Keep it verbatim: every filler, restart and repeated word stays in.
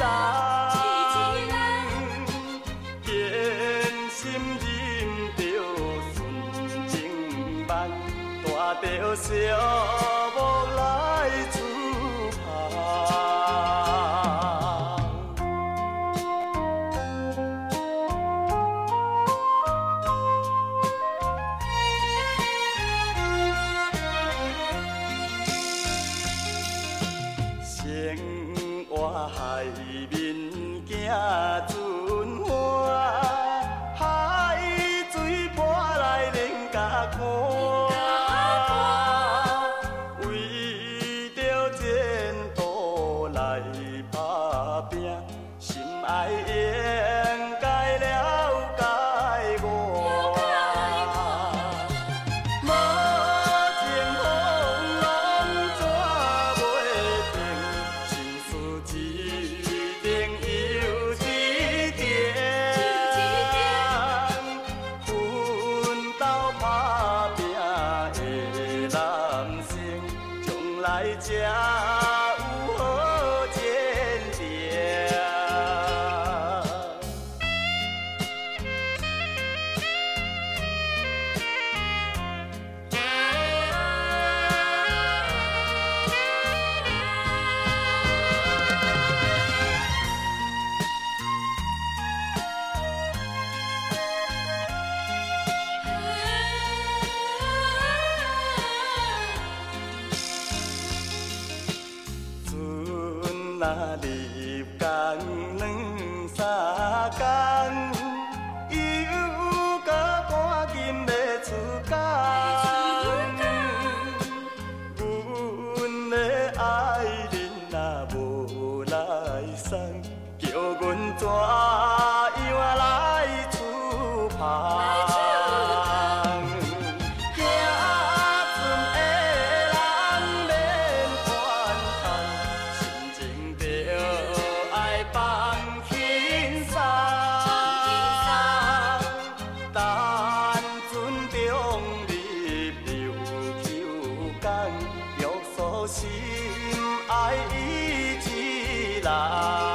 坚心忍着纯情梦，带着小木来出发。生活海面行船花，海水波来连甲看，为着前途来打拼，心爱应该了解我。来才有好前程。若入工两三工，又搁赶紧要出工。阮的爱人若无来送，叫阮怎样来出发？心爱伊一人。